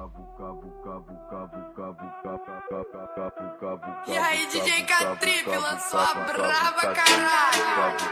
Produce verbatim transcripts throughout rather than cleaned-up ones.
E aí, D J K-Trip lançou a brava, caralho.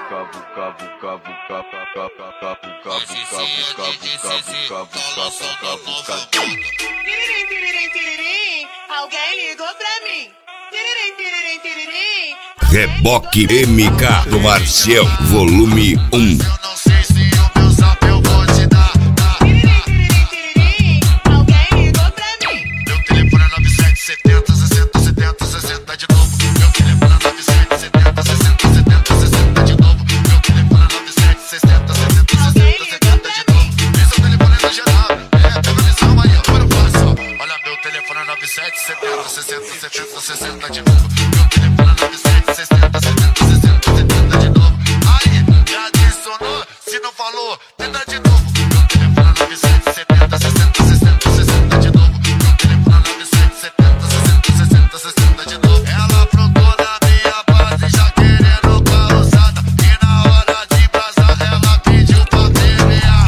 Hoje sim, o D J C C tá lançando a nova. Tiririm, tiririm, tiririm, alguém ligou pra mim. Tiririm, tiririm, tiririm. Reboque M K do Marcial, volume um. Eu não sei se o meu zap eu vou te dar. Tiririm, tiririm, tiririm, alguém ligou pra mim. Meu telefone é nove sete setenta sessenta setenta sessenta de novo. Meu telefone é nove sete setenta sessenta setenta sessenta de novo. Meu telefone é nove sete setenta sessenta sessenta setenta de novo. Esse é o telefone da geral. É, pega a visão aí, ó. Agora fácil, ó. Olha, meu telefone é nove sete setenta sessenta setenta sessenta de novo. Meu telefone é nove sete setenta setenta sessenta setenta de novo. Aí, me adicionou. Se não falou, tenta de novo. Meu telefone é nove sete setenta sessenta sessenta sessenta de novo. Meu telefone é nove sete setenta sessenta sessenta sessenta de novo. Ela aprontou na minha base, já querendo causada. E na hora de vazar, ela pediu pra ver minha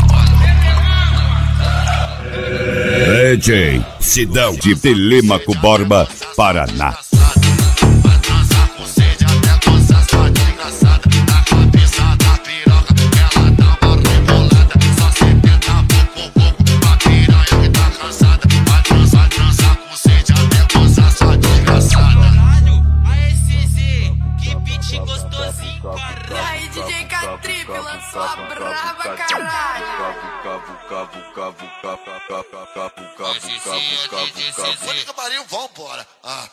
D J Sidão de Telêmaco Borba, Paraná. Vai transar com sede até gozar, só de engraçada. Na cabeça da piroca, ela dá uma rebolada. Só setenta pouco, pouco, pra piranha que tá cansada. Vai transar, vai transar com sede até gozar, só de engraçada. Caralho, aê, C Z, que beat gostosinho, caralho. E aí, D J K-Trip lançou a brava, caralho. Hoje sim, o D J C C. Puta que pariu, vambora. Ah.